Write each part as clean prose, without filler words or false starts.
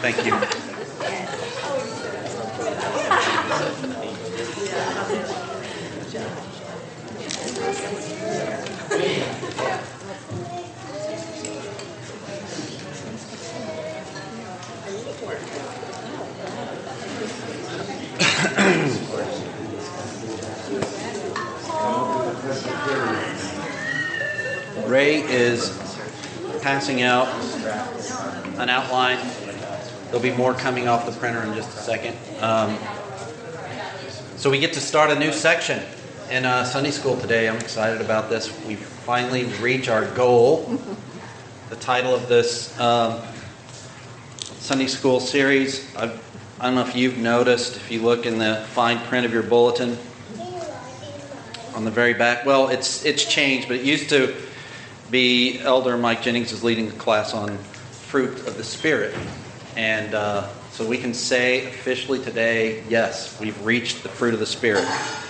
Thank you. Ray is passing out an outline. There'll be more coming off the printer in just a second. So we get to start a new section in Sunday school today. I'm excited about this. We finally reached our goal. The title of this Sunday school series, I don't know if you've noticed, if you look in the fine print of your bulletin on the very back. Well, it's changed, but it used to be Elder Mike Jennings is leading the class on fruit of the Spirit. And so we can say officially today, yes, we've reached the fruit of the Spirit.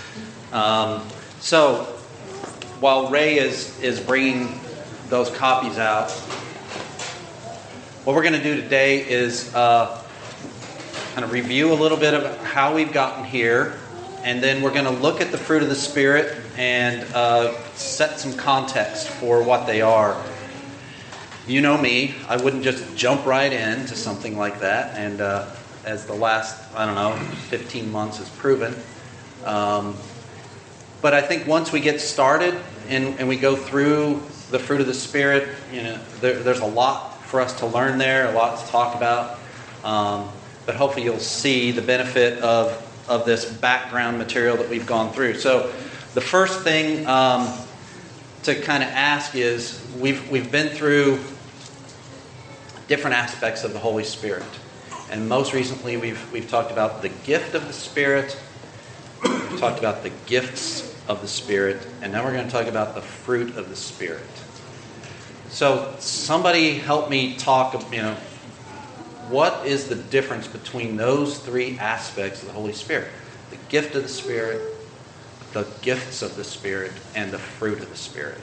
So while Ray is bringing those copies out, what we're going to do today is kind of review a little bit of how we've gotten here, and then we're going to look at the fruit of the Spirit and set some context for what they are. You know me, I wouldn't just jump right into something like that, and as the last, 15 months has proven. But I think once we get started and we go through the fruit of the Spirit, there's a lot for us to learn there, a lot to talk about. But hopefully you'll see the benefit of this background material that we've gone through. So the first thing to kind of ask is, we've been through different aspects of the Holy Spirit. And most recently we've talked about the gift of the Spirit, we've talked about the gifts of the Spirit, and now we're going to talk about the fruit of the Spirit. So somebody help me talk, what is the difference between those three aspects of the Holy Spirit? The gift of the Spirit, the gifts of the Spirit, and the fruit of the Spirit.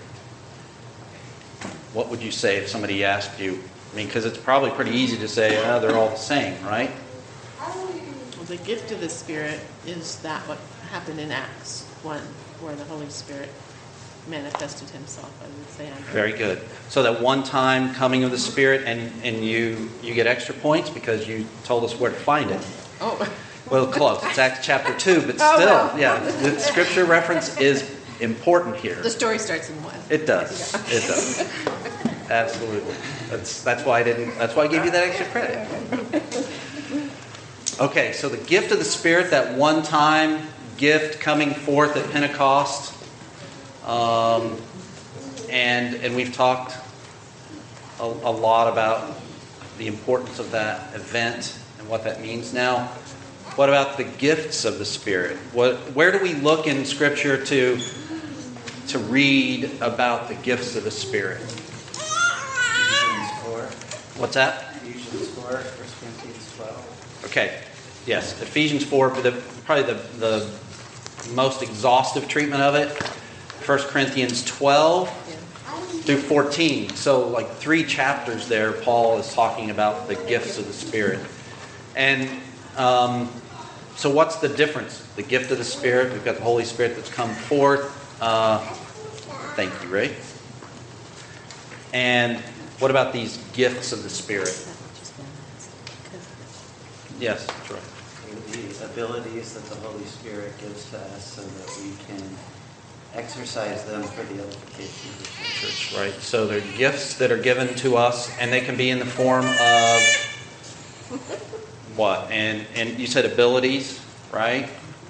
What would you say if somebody asked you? Because it's probably pretty easy to say, they're all the same, right? Well, the gift of the Spirit is that what happened in Acts 1, where the Holy Spirit manifested himself, I would say. Very good. So that one time coming of the Spirit, and you get extra points because you told us where to find it. Oh. Well, close. It's Acts chapter 2, but still, yeah, the scripture reference is important here. The story starts in 1. It does. It does. Absolutely. That's why I gave you that extra credit. Okay, so the gift of the Spirit, that one-time gift coming forth at Pentecost, and we've talked a lot about the importance of that event and what that means. Now, what about the gifts of the Spirit? Where do we look in Scripture to read about the gifts of the Spirit? Ephesians 4. What's that? Ephesians 4, 1 Corinthians 12. Okay. Yes, Ephesians 4, probably the most exhaustive treatment of it. 1 Corinthians 12 through 14. So like 3 chapters there, Paul is talking about the gifts of the Spirit. And so what's the difference? The gift of the Spirit, we've got the Holy Spirit that's come forth. Thank you, Ray. And what about these gifts of the Spirit? Yes, Troy. The abilities that the Holy Spirit gives to us so that we can exercise them for the edification of the church. Right. So they're gifts that are given to us, and they can be in the form of what? And you said abilities, right?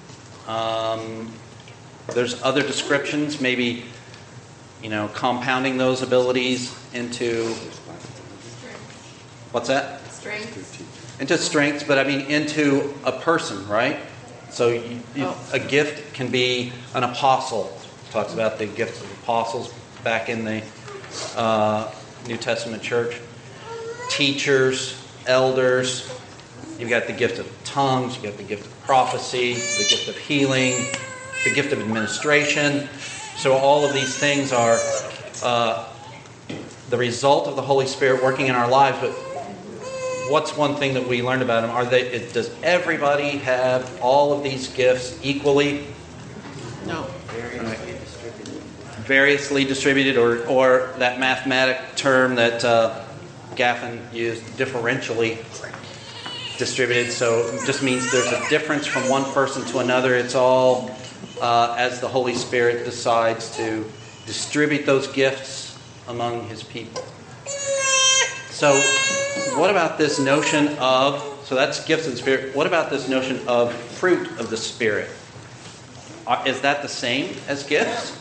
There's other descriptions, maybe, compounding those abilities into, what's that? Strength. Into strengths, but into a person, right? So a gift can be an apostle. It talks about the gifts of apostles back in the New Testament church. Teachers, elders. You've got the gift of tongues. You've got the gift of prophecy, the gift of healing, the gift of administration. So all of these things are the result of the Holy Spirit working in our lives. But what's one thing that we learned about them? Does everybody have all of these gifts equally? No. Variously distributed. Variously distributed, or that mathematic term that Gaffin used, differentially distributed. So it just means there's a difference from one person to another. It's all as the Holy Spirit decides to distribute those gifts among His people. So what about this notion of, so that's gifts of the Spirit, what about this notion of fruit of the Spirit? Is that the same as gifts?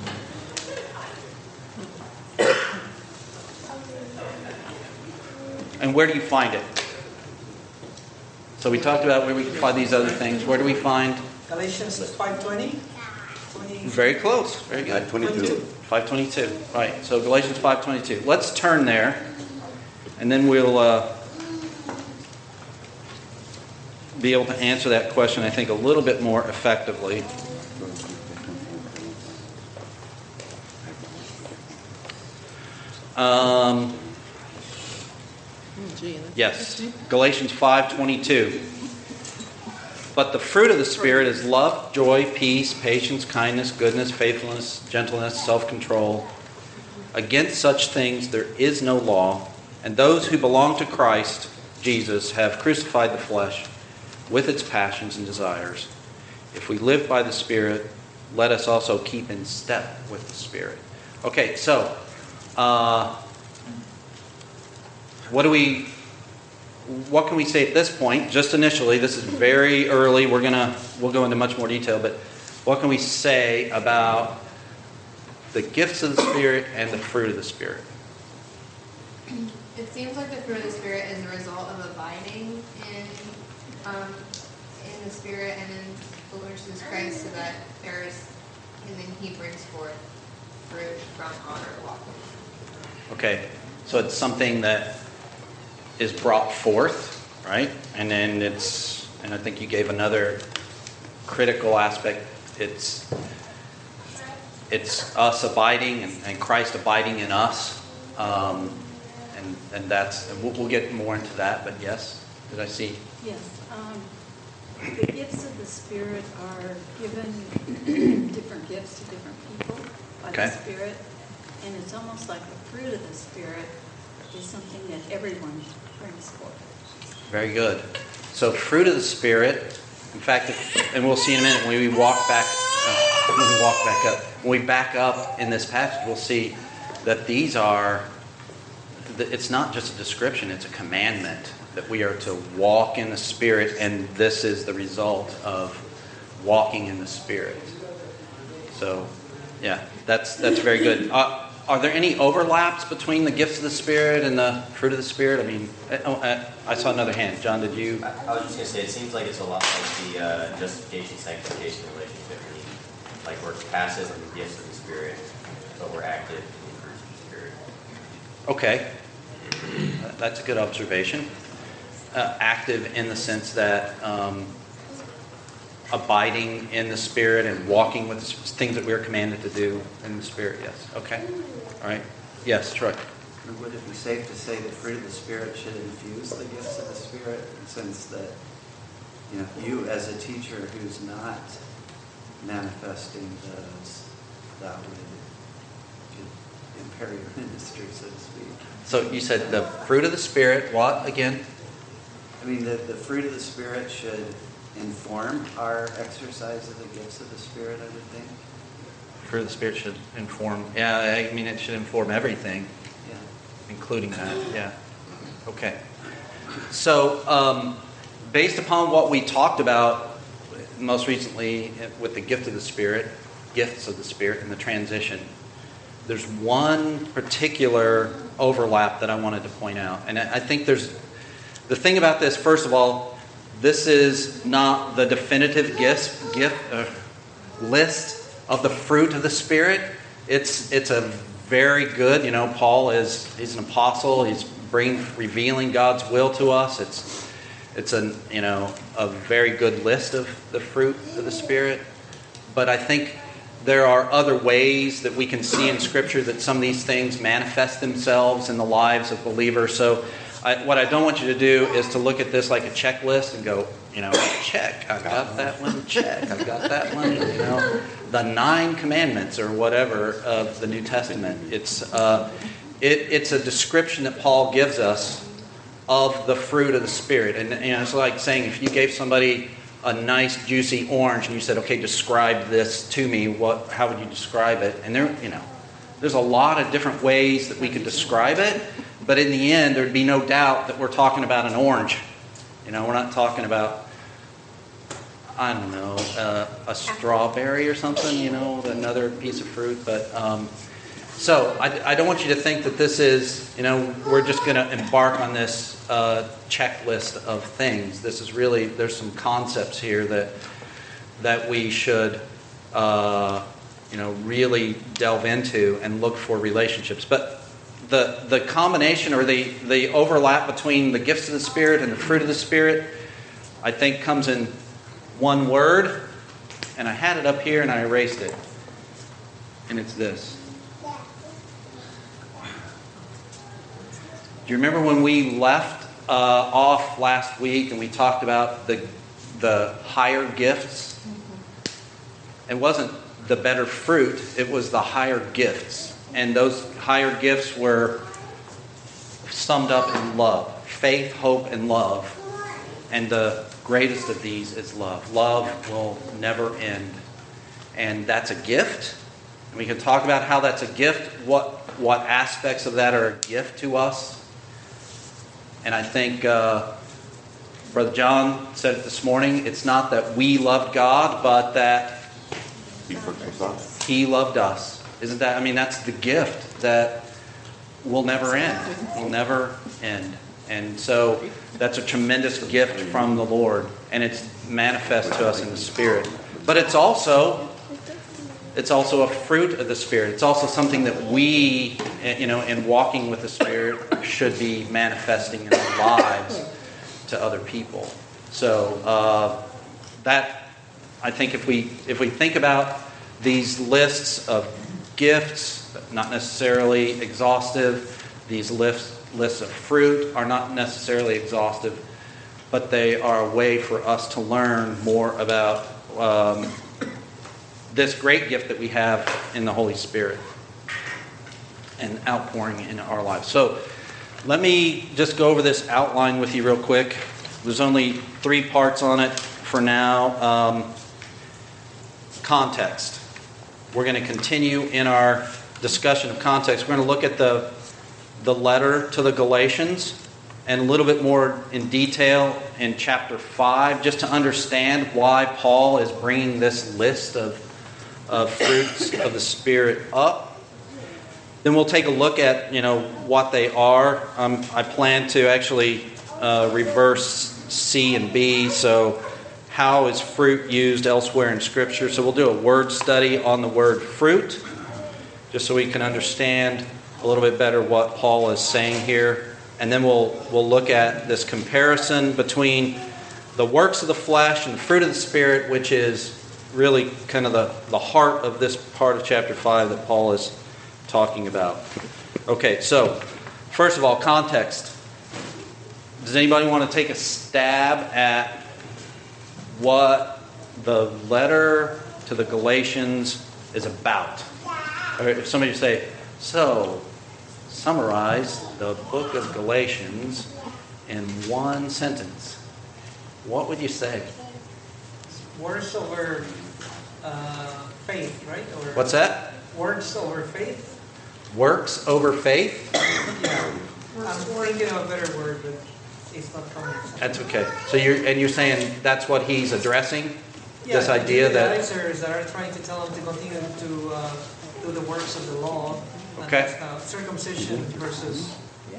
And where do you find it? So we talked about where we can find these other things. Where do we find? Galatians 5:20. Very close. Very good. 5:22. 5:22. Right. So Galatians 5:22. Let's turn there, and then we'll be able to answer that question, I think, a little bit more effectively. Yes, Galatians 5:22. But the fruit of the Spirit is love, joy, peace, patience, kindness, goodness, faithfulness, gentleness, self-control. Against such things there is no law, and those who belong to Christ Jesus have crucified the flesh with its passions and desires. If we live by the Spirit, let us also keep in step with the Spirit. Okay, so what can we say at this point? Just initially, this is very early. We'll go into much more detail, but what can we say about the gifts of the Spirit and the fruit of the Spirit? It seems like the fruit of the Spirit is a result of abiding in the Spirit and in the Lord Jesus Christ, so that and then He brings forth fruit from honor walking. Okay, so it's something that is brought forth, right? And then and I think you gave another critical aspect. It's us abiding and Christ abiding in us, and we'll get more into that. But yes, did I see? Yes. The gifts of the Spirit are given different gifts to different people by the Spirit, and it's almost like the fruit of the Spirit is something that everyone brings forth. Very good. So fruit of the Spirit, in fact, and we'll see in a minute when we walk back up. When we back up in this passage, we'll see that it's not just a description, it's a commandment that we are to walk in the Spirit, and this is the result of walking in the Spirit. So, yeah, that's very good. Are there any overlaps between the gifts of the Spirit and the fruit of the Spirit? I mean, I saw another hand. John, did you? I was just going to say, it seems like it's a lot like the justification-sanctification relationship. Like we're passive in the gifts of the Spirit, but we're active in the fruits of the Spirit. Okay. That's a good observation. Active in the sense that abiding in the Spirit and walking with the things that we're commanded to do in the Spirit. Yes. Okay. All right. Yes, Troy. Would it be safe to say the fruit of the Spirit should infuse the gifts of the Spirit, in the sense that you as a teacher who's not manifesting those, that would impair your ministry, so to speak? So you said the fruit of the Spirit, what again? I mean, the fruit of the Spirit should inform our exercise of the gifts of the Spirit, I would think. Fruit of the Spirit should inform. Yeah, I mean, it should inform everything, including that. Yeah. Okay. So, based upon what we talked about most recently with the gifts of the Spirit, and the transition, there's one particular overlap that I wanted to point out. And I think the thing about this, first of all, this is not the definitive list of the fruit of the Spirit. It's a very good, Paul he's an apostle. He's revealing God's will to us. It's a very good list of the fruit of the Spirit. But I think there are other ways that we can see in Scripture that some of these things manifest themselves in the lives of believers. So what I don't want you to do is to look at this like a checklist and go, check, I've got that one, check, I've got that one, the 9 commandments or whatever of the New Testament. It's a description that Paul gives us of the fruit of the Spirit. And it's like saying if you gave somebody a nice juicy orange and you said, okay, describe this to me, how would you describe it? And there's a lot of different ways that we could describe it, but in the end there'd be no doubt that we're talking about an orange. We're not talking about, I don't know, a strawberry or something, another piece of fruit. But so I don't want you to think that this is, we're just going to embark on this checklist of things. This is really, there's some concepts here that we should, really delve into and look for relationships. But the combination or the overlap between the gifts of the Spirit and the fruit of the Spirit, I think comes in one word, and I had it up here and I erased it. And it's this. Do you remember when we left off last week and we talked about the higher gifts? It wasn't the better fruit, it was the higher gifts. And those higher gifts were summed up in love. Faith, hope, and love. And the greatest of these is love. Love will never end. And that's a gift. And we can talk about how that's a gift, what aspects of that are a gift to us. And I think Brother John said it this morning, it's not that we loved God, but that He loved us. Isn't that, that's the gift that will never end. Will never end. And so that's a tremendous gift from the Lord. And it's manifest to us in the Spirit. But it's also a fruit of the Spirit. It's also something that we, in walking with the Spirit, should be manifesting in our lives to other people. So that, I think, if we think about these lists of gifts, not necessarily exhaustive, these lists of fruit are not necessarily exhaustive, but they are a way for us to learn more about this great gift that we have in the Holy Spirit and outpouring in our lives. So let me just go over this outline with you real quick. There's only 3 parts on it for now. Context. We're going to continue in our discussion of context. We're going to look at the letter to the Galatians and a little bit more in detail in chapter 5, just to understand why Paul is bringing this list of fruits of the Spirit up. Then we'll take a look at what they are. I plan to actually reverse C and B. So how is fruit used elsewhere in Scripture? So we'll do a word study on the word fruit, just so we can understand a little bit better what Paul is saying here. And then we'll look at this comparison between the works of the flesh and the fruit of the Spirit, which is really kind of the heart of this part of chapter 5 that Paul is talking about. Okay, so first of all, context. Does anybody want to take a stab at what the letter to the Galatians is about? Or if somebody say, so summarize the book of Galatians in one sentence, what would you say? Words over faith, right? Or What's that? Words over faith? Works over faith? Yeah. I'm thinking of a better word, but it's not coming. That's okay. So you're saying that's what he's addressing? This idea the that... Judaizers that are trying to tell them to continue to do the works of the law. Okay. Circumcision versus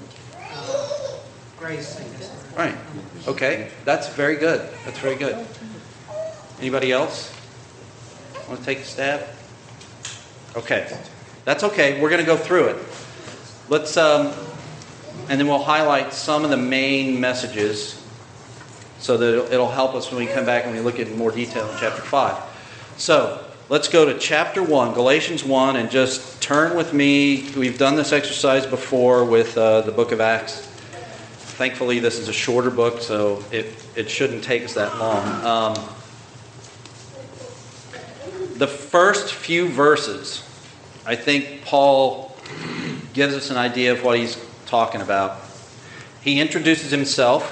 grace, I guess. Right. Okay. That's very good. That's very good. Anybody else want to take a stab? Okay. That's okay. We're going to go through it. Let's, and then we'll highlight some of the main messages so that it'll help us when we come back and we look at more detail in chapter 5. So, let's go to chapter 1, Galatians 1, and just turn with me. We've done this exercise before with the book of Acts. Thankfully, this is a shorter book, so it shouldn't take us that long. The first few verses, I think Paul gives us an idea of what he's talking about. He introduces himself,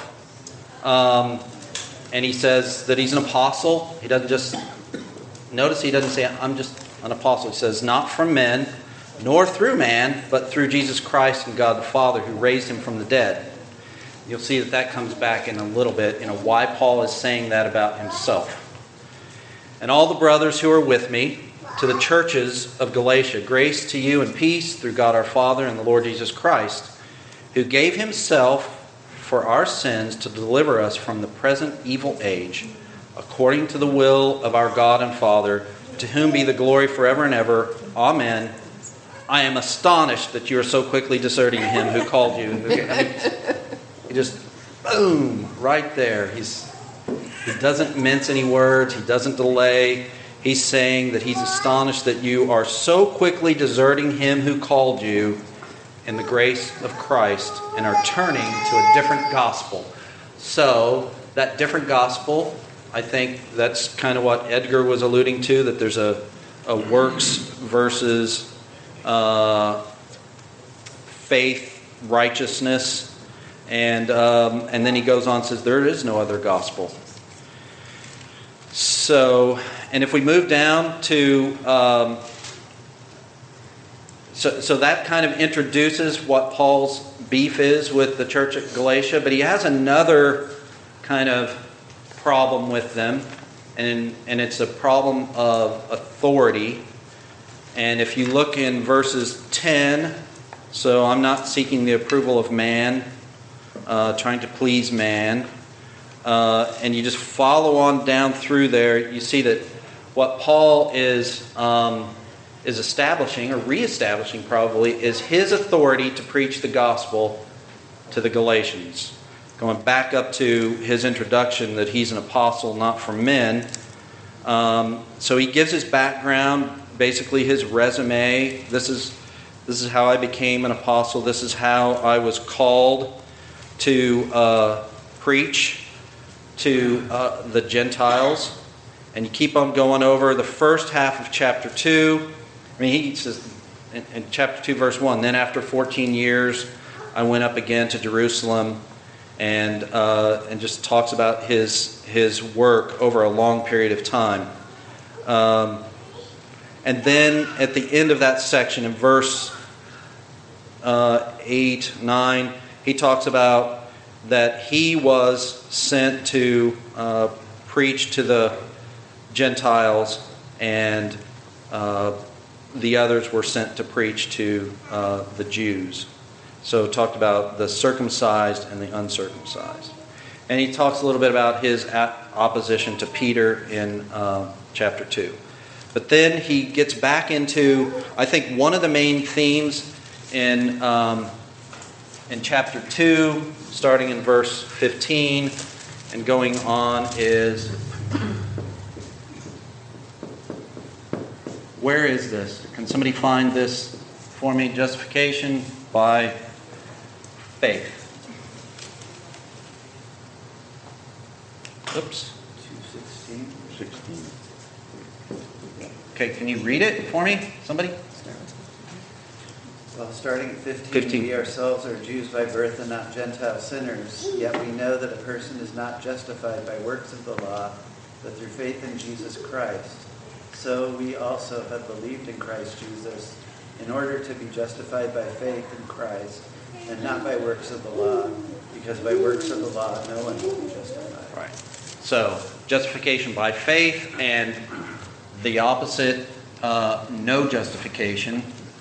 and he says that he's an apostle. He doesn't just, notice he doesn't say, I'm just an apostle. He says, not from men, nor through man, but through Jesus Christ and God the Father, who raised him from the dead. You'll see that comes back in a little bit, why Paul is saying that about himself. And all the brothers who are with me, to the churches of Galatia, grace to you and peace through God our Father and the Lord Jesus Christ, who gave himself for our sins to deliver us from the present evil age, according to the will of our God and Father, to whom be the glory forever and ever. Amen. I am astonished that you are so quickly deserting him who called you. He just, boom, right there. He doesn't mince any words. He doesn't delay. He's saying that he's astonished that you are so quickly deserting him who called you in the grace of Christ and are turning to a different gospel. So, that different gospel, I think that's kind of what Edgar was alluding to, that there's a works versus faith, righteousness, and then he goes on and says there is no other gospel. So, and if we move down to, so that kind of introduces what Paul's beef is with the church at Galatia, but he has another kind of problem with them, and it's a problem of authority. And if you look in verses 10, so I'm not seeking the approval of man, trying to please man. And you just follow on down through there, you see that what Paul is establishing, or reestablishing probably, is his authority to preach the gospel to the Galatians. Going back up to his introduction that he's an apostle not from men. So he gives his background, basically his resume. This is how I became an apostle. This is how I was called to preach to the Gentiles. And you keep on going over the first half of chapter 2. I mean, he says in chapter 2, verse 1, then after 14 years, I went up again to Jerusalem, and just talks about his work over a long period of time. And then at the end of that section, in verse 8, 9, he talks about that he was sent to preach to the Gentiles, and the others were sent to preach to the Jews. So talked about the circumcised and the uncircumcised. And he talks a little bit about his opposition to Peter in chapter 2. But then he gets back into, I think, one of the main themes in chapter 2, starting in verse 15 and going on, is, where is this? Can somebody find this for me? Justification by faith. Oops. 2:16. Okay, can you read it for me? Somebody? Well, starting at 15, we ourselves are Jews by birth and not Gentile sinners, yet we know that a person is not justified by works of the law, but through faith in Jesus Christ. So we also have believed in Christ Jesus in order to be justified by faith in Christ and not by works of the law, because by works of the law no one will be justified. Right. So, justification by faith, and the opposite, no justification.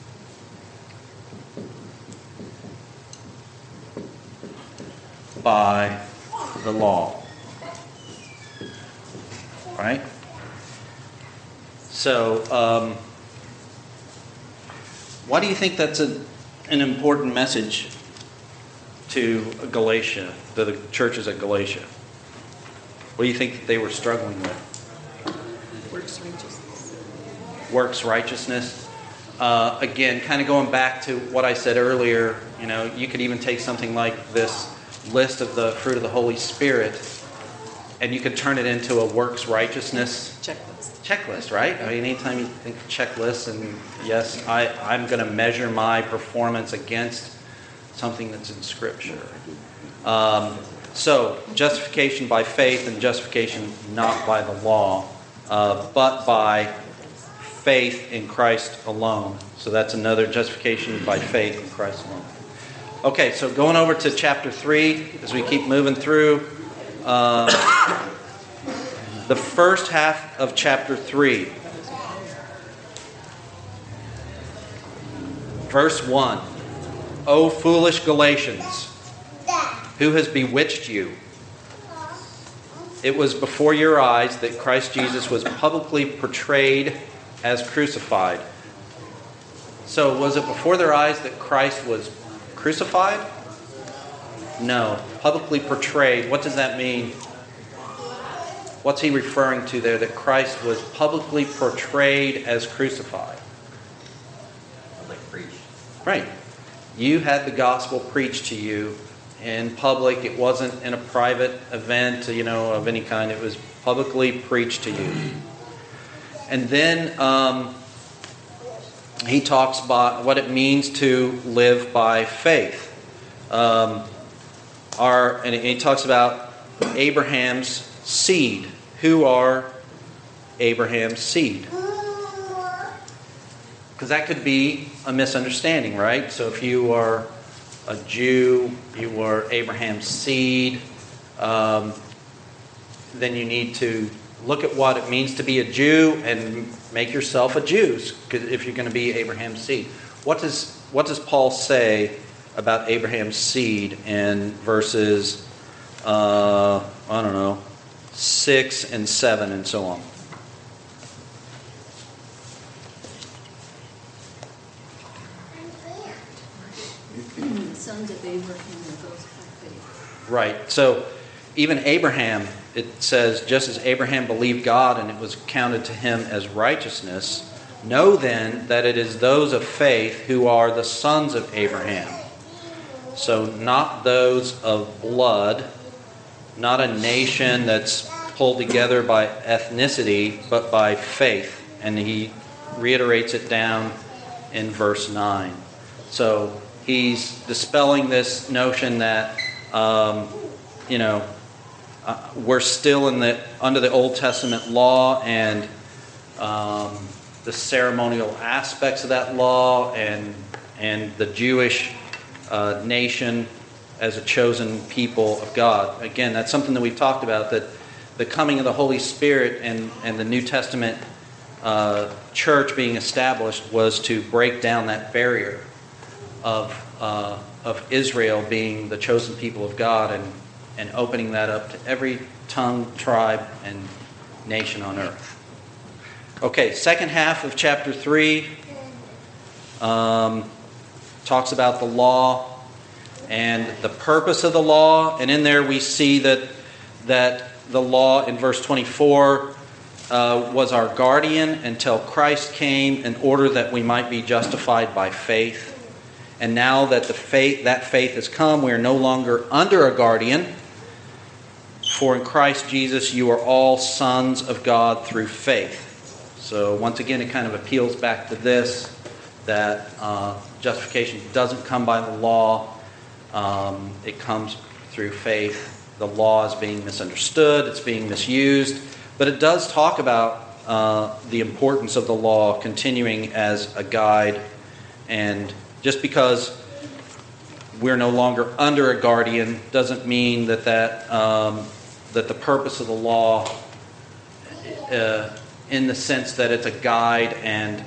By the law. Right? So, why do you think that's an important message to Galatia, to the churches at Galatia? What do you think that they were struggling with? Works righteousness. Works righteousness. Again, kind of going back to what I said earlier, you could even take something like this list of the fruit of the Holy Spirit, and you could turn it into a works righteousness checklist, right? I mean, anytime you think of checklists, and yes, I'm going to measure my performance against something that's in Scripture. So, justification by faith, and justification not by the law, but by faith in Christ alone. So that's another justification by faith in Christ alone. Okay, so going over to chapter 3, as we keep moving through, the first half of chapter 3, verse 1. O foolish Galatians, who has bewitched you? It was before your eyes that Christ Jesus was publicly portrayed as crucified. So was it before their eyes that Christ was crucified? No. Publicly portrayed. What does that mean? What's he referring to there? That Christ was publicly portrayed as crucified. Like preached. Right. You had the gospel preached to you in public. It wasn't in a private event, of any kind. It was publicly preached to you. And then he talks about what it means to live by faith. And he talks about Abraham's seed. Who are Abraham's seed? Because that could be a misunderstanding, right? So if you are a Jew, you are Abraham's seed, then you need to look at what it means to be a Jew and make yourself a Jew, if you're going to be Abraham's seed. What does Paul say about Abraham's seed in verses 6 and 7 and so on? The sons of Abraham are those by faith. Right. So even Abraham, it says, just as Abraham believed God and it was counted to him as righteousness, know then that it is those of faith who are the sons of Abraham. So not those of blood, not a nation that's pulled together by ethnicity, but by faith. And he reiterates it down in verse 9. So he's dispelling this notion that, we're still under the Old Testament law and the ceremonial aspects of that law and the Jewish nation as a chosen people of God. Again, that's something that we've talked about, that the coming of the Holy Spirit and the New Testament church being established was to break down that barrier of Israel being the chosen people of God and opening that up to every tongue, tribe, and nation on earth. Okay, second half of chapter 3 talks about the law and the purpose of the law. And in there we see that the law in verse 24 was our guardian until Christ came in order that we might be justified by faith. And now that that faith has come, we are no longer under a guardian. For in Christ Jesus you are all sons of God through faith. So once again, it kind of appeals back to this, that justification doesn't come by the law. It comes through faith. The law is being misunderstood. It's being misused. But it does talk about the importance of the law continuing as a guide. And just because we're no longer under a guardian doesn't mean that the purpose of the law, in the sense that it's a guide and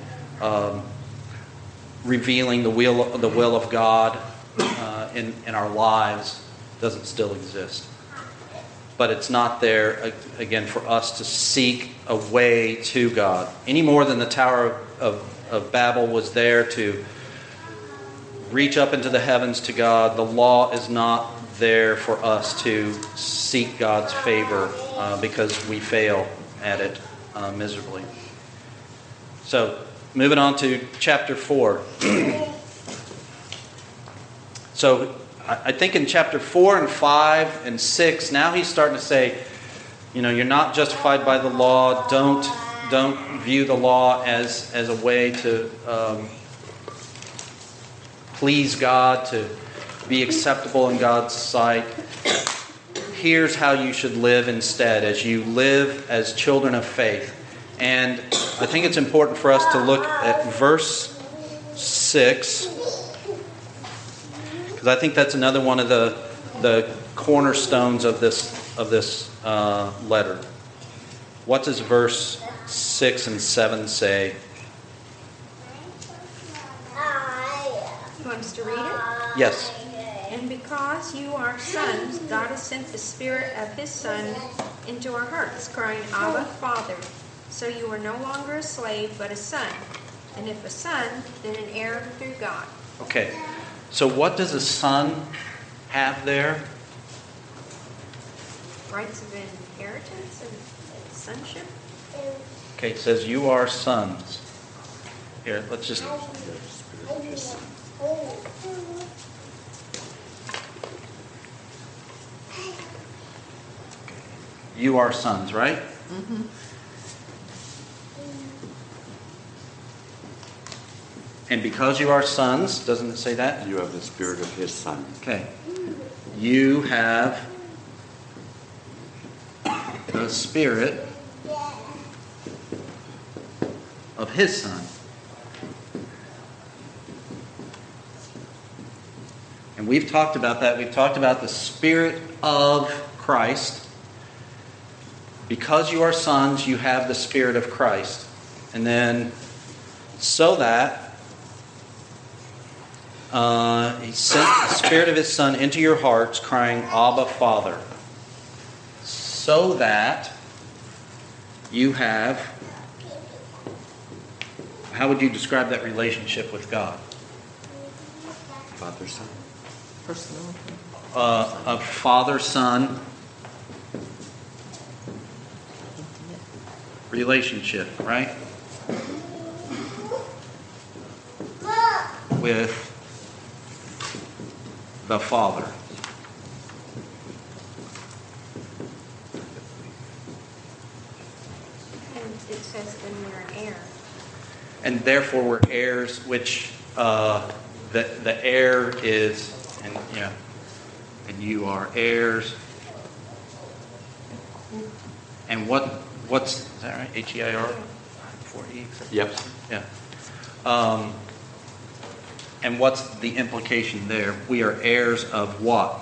revealing the will of God in our lives, doesn't still exist. But it's not there, again, for us to seek a way to God. Any more than the Tower of Babel was there to reach up into the heavens to God, the law is not there for us to seek God's favor because we fail at it miserably. So, moving on to chapter 4. So, I think in chapter 4 and 5 and 6, now he's starting to say, you're not justified by the law. Don't view the law as a way to please God, to be acceptable in God's sight. Here's how you should live instead, as you live as children of faith. And I think it's important for us to look at verse 6, because I think that's another one of the cornerstones of this letter. What does verse 6 and 7 say? You want us to read it? Yes. And because you are sons, God has sent the Spirit of His Son into our hearts, crying, Abba, Father. So you are no longer a slave, but a son. And if a son, then an heir through God. Okay. So what does a son have there? Rights of inheritance and sonship. Okay, it says you are sons. Here, let's just... You are sons, right? Mm-hmm. And because you are sons, doesn't it say that? You have the Spirit of His Son. Okay. You have the Spirit of His Son. And we've talked about that. We've talked about the Spirit of Christ. Because you are sons, you have the Spirit of Christ. And then, so that He sent the Spirit of His Son into your hearts, crying, Abba, Father. So that you have... How would you describe that relationship with God? Father-Son. Personal. A father-son relationship, right? With the Father. And it says, then we're an heir. And therefore we're heirs, which the heir is, and you are heirs. And what's, is that right? H-E-I-R? 4-E? Yep. Yeah. And what's the implication there? We are heirs of what?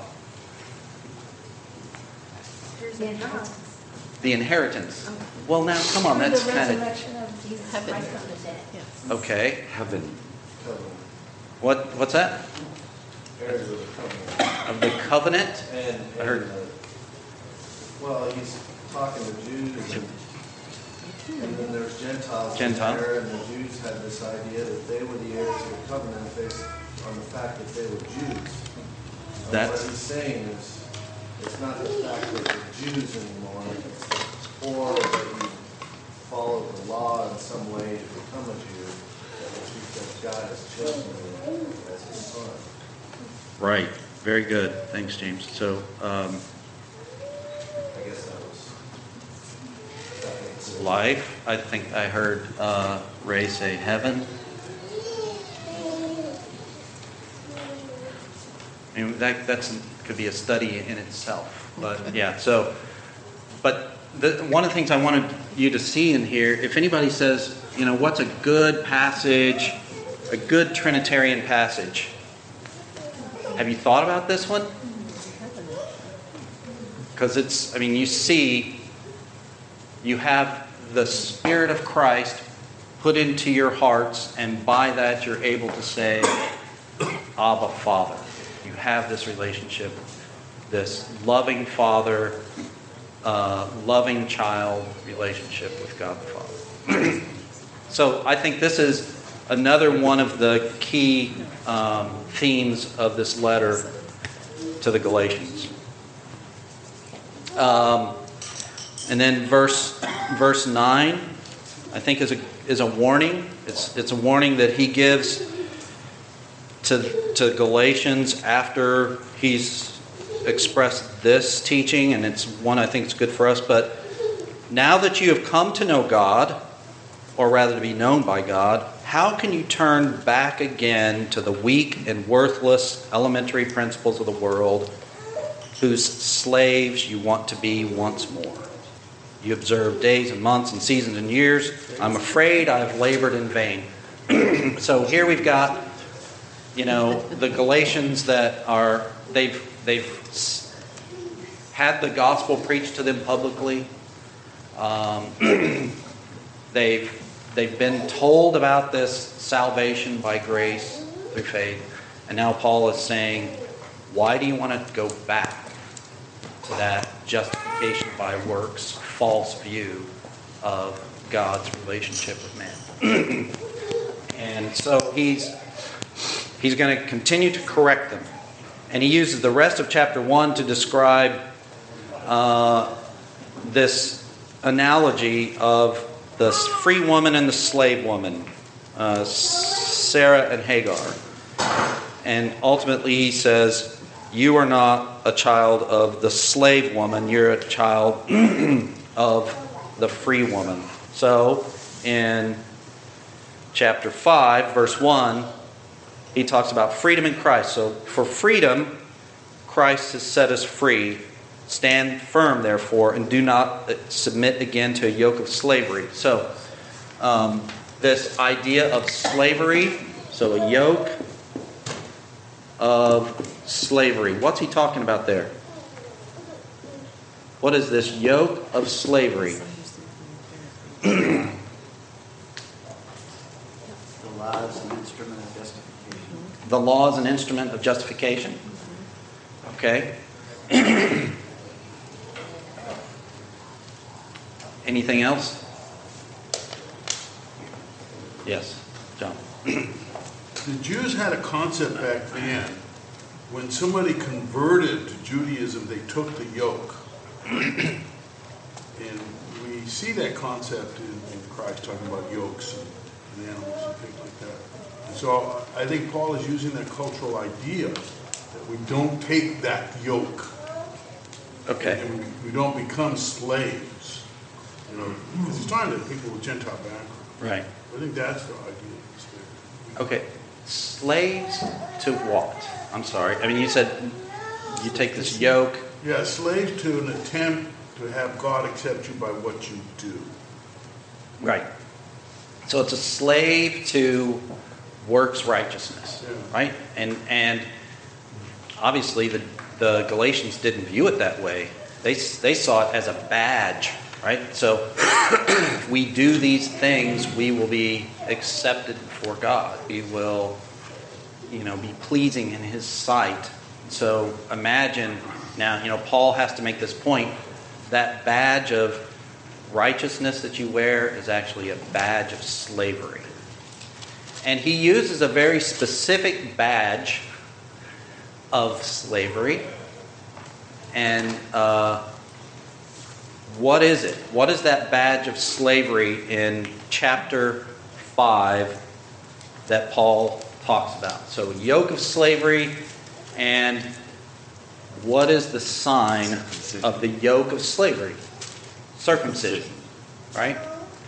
There's a God. The inheritance. Well, now, come on, that's The kind of... resurrection of Jesus Heaven. Christ from the dead. Yes. Okay. Heaven. What's that? Heirs of the covenant. Of the covenant? And, I heard- well, he's talking to Jews, and then there's Gentiles. Gentile. There, and the Jews had this idea that they were the heirs of the covenant based on the fact that they were Jews. And That's- what he's saying is, it's not the fact that they're Jews anymore, or that you follow the law in some way to become a Jew, but it's because God has chosen you as His son. Right. Very good. Thanks, James. So, I guess that was. That makes sense. life. I think I heard Ray say heaven. I mean, that's could be a study in itself. But yeah, so, but one of the things I wanted you to see in here, if anybody says, what's a good passage, a good Trinitarian passage? Have you thought about this one? Because you see, you have the Spirit of Christ put into your hearts, and by that you're able to say, Abba, Father. You have this relationship, this loving Father, loving child relationship with God the Father. So I think this is another one of the key themes of this letter to the Galatians. And then verse 9, I think is a warning. It's a warning that he gives to to Galatians after he's expressed this teaching, and it's one I think is good for us. But now that you have come to know God, or rather to be known by God, how can you turn back again to the weak and worthless elementary principles of the world, whose slaves you want to be once more? You observe days and months and seasons and years. I'm afraid I have labored in vain. So here we've got, the Galatians that are, they've had the gospel preached to them publicly. They've been told about this salvation by grace through faith. And now Paul is saying, why do you want to go back to that justification by works, false view of God's relationship with man? And so he's going to continue to correct them. And he uses the rest of chapter 1 to describe this analogy of the free woman and the slave woman, Sarah and Hagar. And ultimately he says, you are not a child of the slave woman, you're a child of the free woman. So in chapter 5, verse 1, he talks about freedom in Christ. So for freedom, Christ has set us free. Stand firm, therefore, and do not submit again to a yoke of slavery. So this idea of slavery, so a yoke of slavery. What's he talking about there? What is this yoke of slavery? The law is an instrument of justification. The law is an instrument of justification. Okay. Anything else? Yes, John. The Jews had a concept back then. When somebody converted to Judaism, they took the yoke. And we see that concept in Christ talking about yokes and animals and things like that. And so I think Paul is using that cultural idea that we don't take that yoke. Okay. And we don't become slaves. Because he's talking to people with Gentile background. Right. I think that's the idea of slavery. Okay. Slaves to what? I'm sorry. I mean, you said you take this yoke. Yeah, slave to an attempt to have God accept you by what you do. Right. So it's a slave to works righteousness, right? And obviously the Galatians didn't view it that way. They saw it as a badge, right? So if we do these things, we will be accepted before God. We will, be pleasing in His sight. So imagine now, Paul has to make this point. That badge of righteousness that you wear is actually a badge of slavery. And he uses a very specific badge of slavery. And what is it? What is that badge of slavery in chapter 5 that Paul talks about? So yoke of slavery, and what is the sign of the yoke of slavery? Circumcision, right?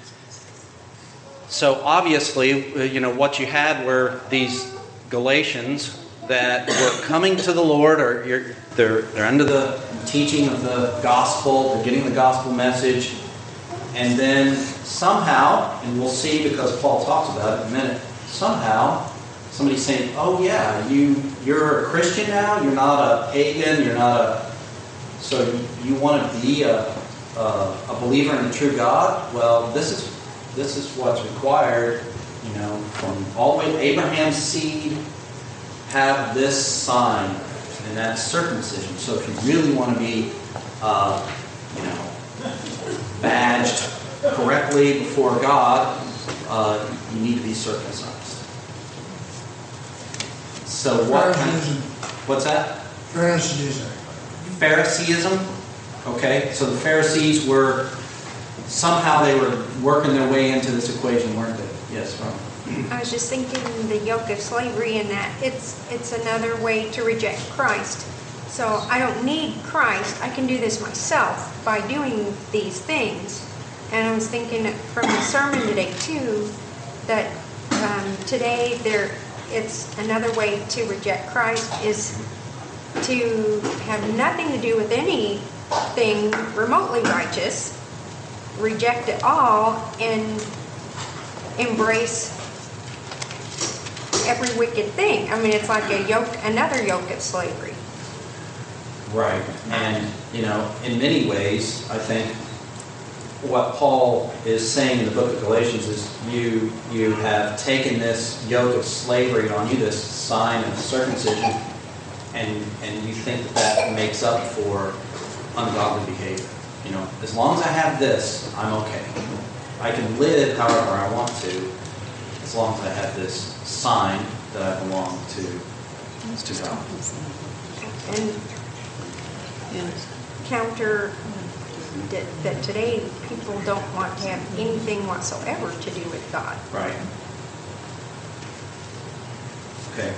So obviously, what you had were these Galatians that were coming to the Lord, or they're under the teaching of the gospel, they're getting the gospel message, and then somehow, and we'll see because Paul talks about it in a minute, somehow somebody's saying, oh yeah, you're a Christian now, you're not a pagan, so you want to be a believer in the true God? Well, this is what's required, from all the way to Abraham's seed, have this sign, and that's circumcision. So if you really want to be, badged correctly before God, you need to be circumcised. So what's that? Phariseeism. Okay, so the Pharisees were, somehow they were working their way into this equation, weren't they? Yes, Ron. I was just thinking the yoke of slavery in that it's another way to reject Christ. So I don't need Christ. I can do this myself by doing these things. And I was thinking from the sermon today too, that today it's another way to reject Christ is to have nothing to do with anything remotely righteous, reject it all, and embrace every wicked thing. I mean, it's like another yoke of slavery. Right. And, in many ways, I think what Paul is saying in the book of Galatians is you have taken this yoke of slavery on you, this sign of circumcision, and you think that makes up for ungodly behavior. As long as I have this, I'm okay. I can live however I want to, as long as I have this sign that I belong to God. And Counter that today people don't want to have anything whatsoever to do with God. Right. Okay.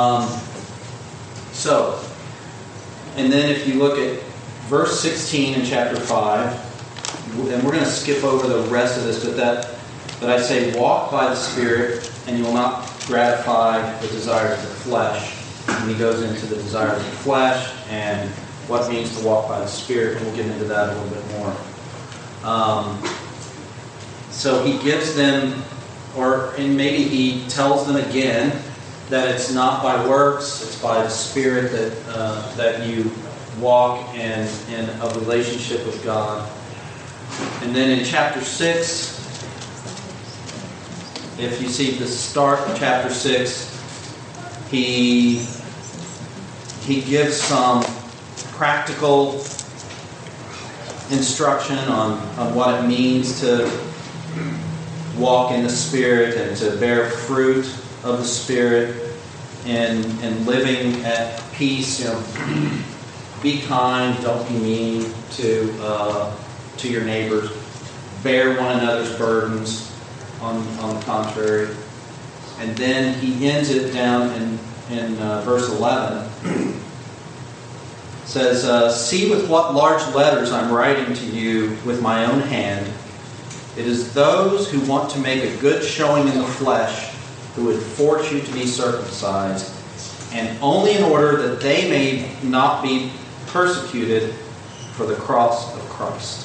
And then if you look at verse 16 in chapter 5, and we're going to skip over the rest of this, but I say, walk by the Spirit, and you will not gratify the desires of the flesh. And he goes into the desires of the flesh and what it means to walk by the Spirit, and we'll get into that a little bit more. So he gives them, and maybe he tells them again that it's not by works, it's by the Spirit that you walk in a relationship with God. And then in chapter 6, if you see the start of chapter 6, he gives some practical instruction on what it means to walk in the Spirit and to bear fruit of the Spirit and living at peace. Be kind, don't be mean to your neighbors. Bear one another's burdens, on the contrary. And then he ends it down in verse 11. Says, see with what large letters I'm writing to you with my own hand. It is those who want to make a good showing in the flesh who would force you to be circumcised, and only in order that they may not be persecuted for the cross of Christ.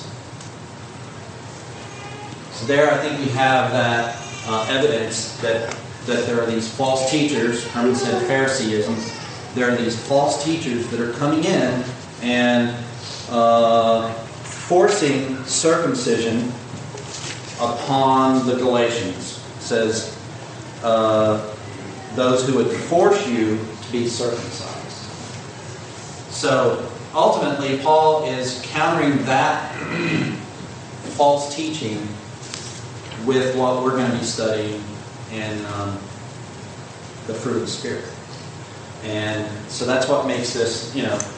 So there I think we have that evidence that there are these false teachers. Herman said Phariseeism. There are these false teachers that are coming in and forcing circumcision upon the Galatians. It says, those who would force you to be circumcised. So ultimately, Paul is countering that false teaching with what we're going to be studying in the fruit of the Spirit. And so that's what makes this,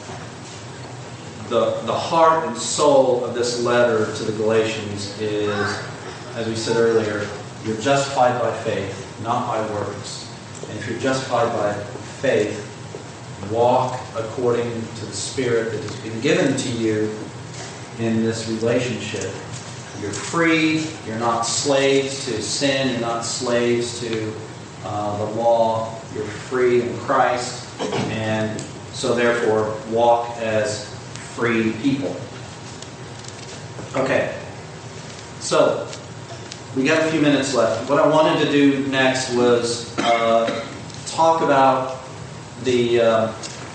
the heart and soul of this letter to the Galatians is, as we said earlier, you're justified by faith, not by works. And if you're justified by faith, walk according to the Spirit that has been given to you in this relationship. You're free. You're not slaves to sin. You're not slaves to the law. You're free in Christ. And so therefore, walk as free people. Okay. So, we got a few minutes left. What I wanted to do next was talk about the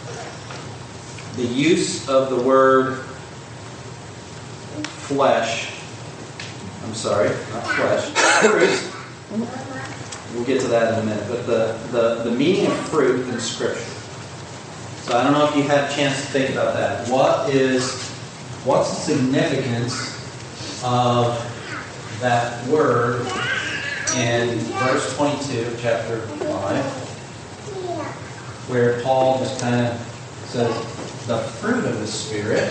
use of the word flesh. I'm sorry, not flesh. Fruit. We'll get to that in a minute. But the meaning of fruit in Scripture. So I don't know if you had a chance to think about that. What's the significance of that word in verse 22 of chapter 5, where Paul just kind of says, the fruit of the Spirit.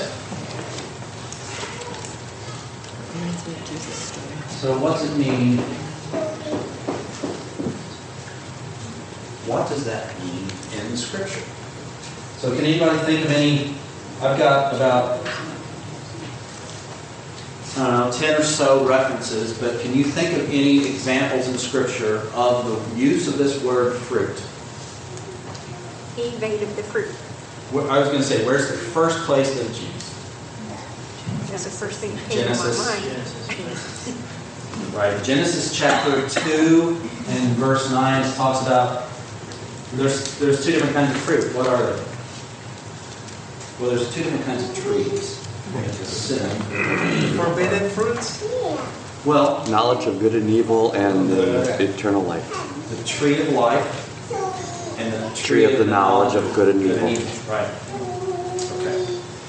So what's it mean what does that mean in Scripture? So can anybody think of any? I've got about, I don't know, 10 or so references, but can you think of any examples in Scripture of the use of this word fruit? Eve ate of the fruit. I was going to say, where's the first place that it's used? That's the first thing that came to my Genesis. mind. Right. Genesis chapter 2 and verse 9 it talks about there's two different kinds of fruit. What are they? Well, there's two different kinds of trees. Sin. Forbidden fruits? Well, Knowledge of good and evil and eternal life. the tree of life and the Tree of the knowledge of good and evil. Right. Okay.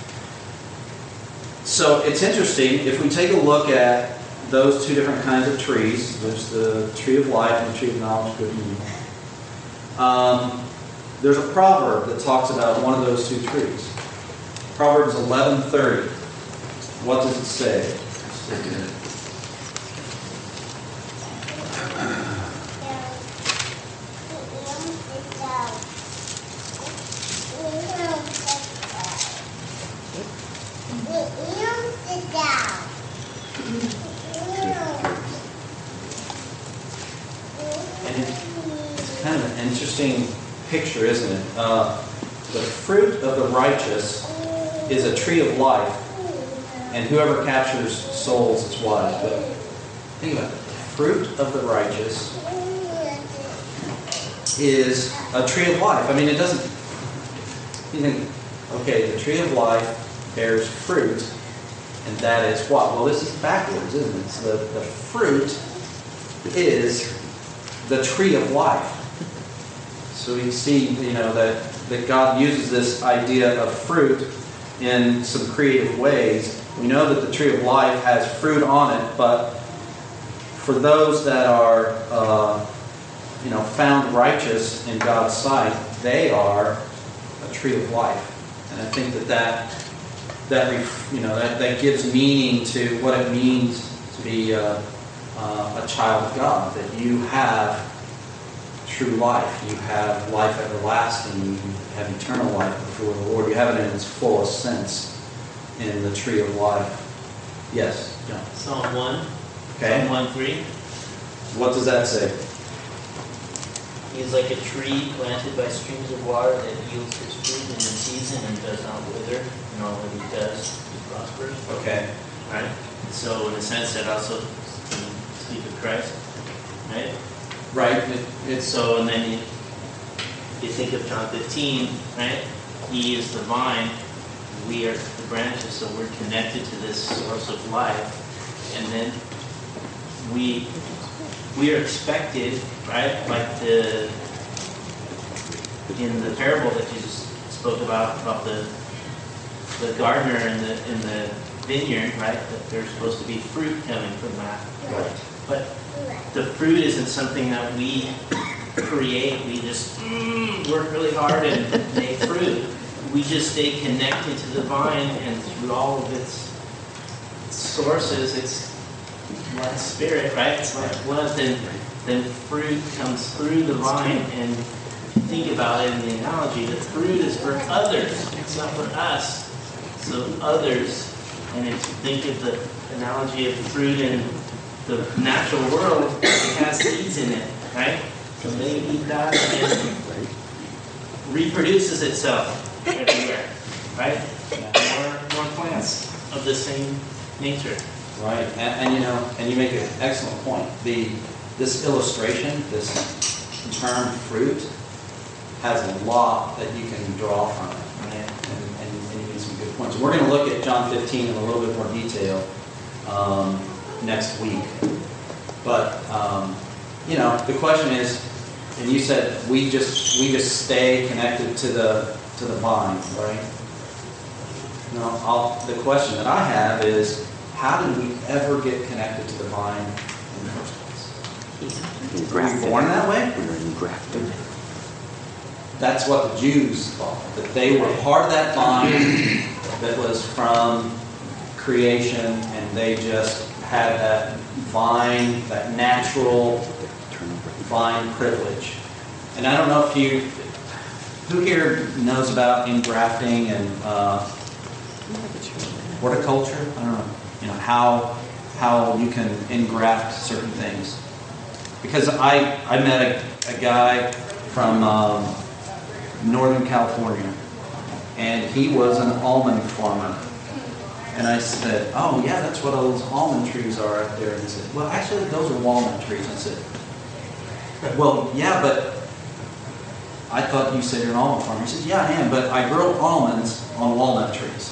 So it's interesting, if we take a look at those two different kinds of trees, there's the tree of life and the tree of knowledge of good and evil. There's a proverb that talks about one of those two trees. Proverbs 11:30. What does it say? And it's kind of an interesting picture, isn't it? The fruit of the righteous is a tree of life, and whoever captures souls is wise. But think about it. The fruit of the righteous is a tree of life. I mean, it doesn't... You think, okay, the tree of life bears fruit, and that is what? Well, this is backwards, isn't it? So the fruit is the tree of life. So we see, that God uses this idea of fruit in some creative ways. We know that the tree of life has fruit on it, but for those that are, found righteous in God's sight, they are a tree of life. And I think that gives meaning to what it means to be a child of God. That you have true life, you have life everlasting, you have eternal life before the Lord. You have it in its fullest sense in the tree of life. Yes, John. Psalm 1. Okay. Psalm 1:3. What does that say? He is like a tree planted by streams of water that yields its fruit in its season and does not wither, and all that he does, he prospers. Okay. Right? So in a sense that also speak of Christ. Right? Right. It's so, and then you think of John 15, right? He is the vine, we are the branches, so we're connected to this source of life. And then we are expected, right? Like in the parable that Jesus spoke about the gardener in the vineyard, right? That there's supposed to be fruit coming from that. Right. But the fruit isn't something that we create. We just work really hard and make fruit. We just stay connected to the vine, and through all of its sources, it's like spirit, right? It's like blood. Then fruit comes through the vine, and if you think about it in the analogy, the fruit is for others. It's not for us. So others. And if you think of the analogy of fruit in the natural world, it has seeds in it, right? So they eat that and it reproduces itself everywhere, right? More plants of the same nature. right, and you make an excellent point. This illustration, this term fruit, has a lot that you can draw from it. And you make some good points. We're going to look at John 15 in a little bit more detail next week. But the question is, and you said we just stay connected to the vine, right? The question that I have is, how did we ever get connected to the vine in the first place? Were we born that way? We were engrafted. That's what the Jews thought, that they were part of that vine that was from creation, and they just had that vine, that natural vine privilege. And I don't know if who here knows about engrafting and horticulture? I don't know. How you can engraft certain things. Because I met a guy from Northern California, and he was an almond farmer. And I said, oh yeah, that's what all those almond trees are up there. And he said, well, actually those are walnut trees. I said, well, yeah, but I thought you said you're an almond farmer. He said, yeah, I am, but I grow almonds on walnut trees.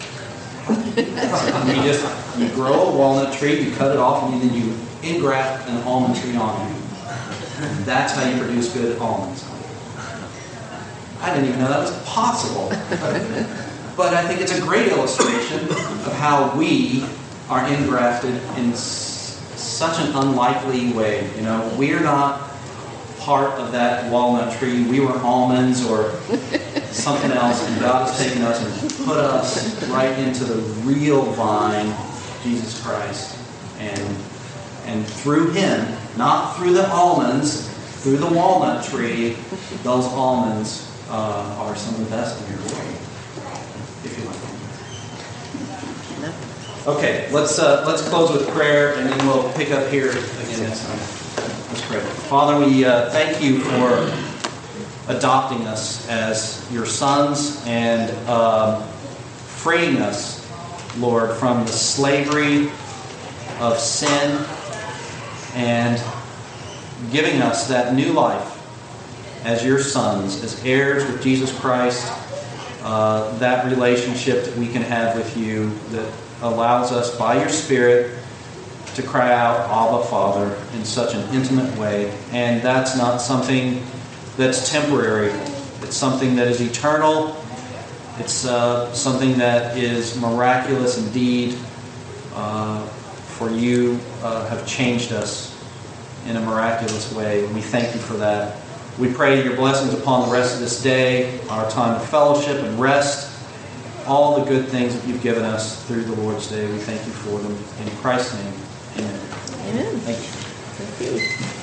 You grow a walnut tree, you cut it off, and then you engraft an almond tree on it. That's how you produce good almonds. I didn't even know that was possible. But I think it's a great illustration of how we are engrafted in such an unlikely way. We're not part of that walnut tree. We were almonds or something else, and God has taken us and put us right into the real vine, Jesus Christ. And through Him, not through the almonds, through the walnut tree, those almonds are some of the best in your world, if you like. Okay, let's close with prayer, and then we'll pick up here again next time. Let's pray. Father, we thank you for adopting us as your sons and freeing us, Lord, from the slavery of sin and giving us that new life as your sons, as heirs with Jesus Christ, that relationship that we can have with you that allows us by your Spirit to cry out, Abba, Father, in such an intimate way. And that's not something that's temporary. It's something that is eternal. It's something that is miraculous indeed. For you have changed us in a miraculous way. We thank you for that. We pray your blessings upon the rest of this day, our time of fellowship and rest, all the good things that you've given us through the Lord's Day. We thank you for them. In Christ's name, amen. Amen. Thank you. Thank you.